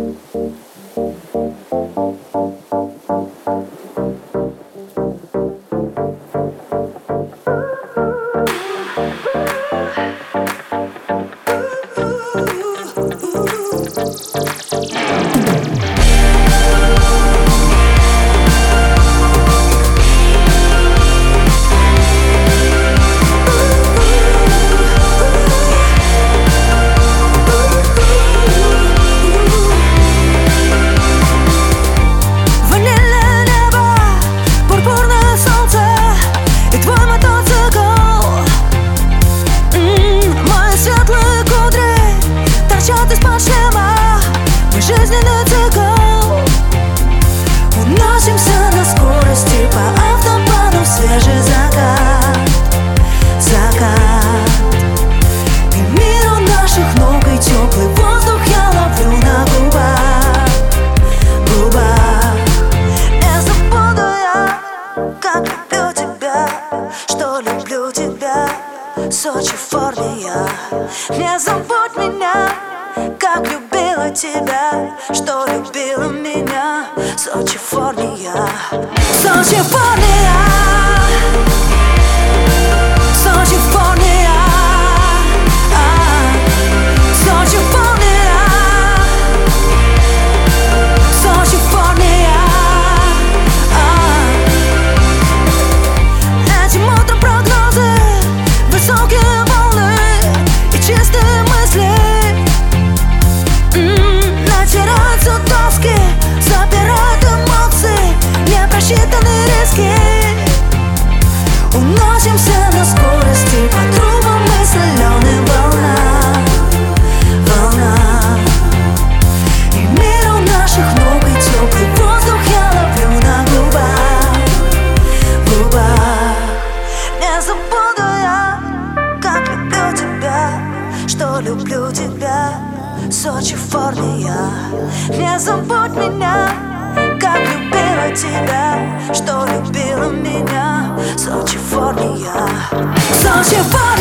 Жизненный цикл. Уносимся на скорости по автобану в свежий закат. Закат. И мир у наших ног, и теплый воздух я ловлю на губах. Губах. Не забуду я, как люблю тебя, что люблю тебя. Сочи, Формия. Не забудь меня, как любила тебя, что любила меня. Сочи, Формия. Сочи, Формия. Сочи, Формия. Сочи, Формия. Сочи, Формия. Этим утром прогнозы, высокие волны и чистые мысли. Натираются доски, забирают эмоции, непросчитанные риски. Уносимся на скорости по трубам и соленым волнам. Волнам. И мир у наших ног, и теплый воздух я ловлю на губах. Губах. Не забуду я, как люблю тебя, что люблю тебя. Сочи, Формия. Не забудь меня, как любила тебя, что любила меня. Сочи, Формия. Сочи, Формия.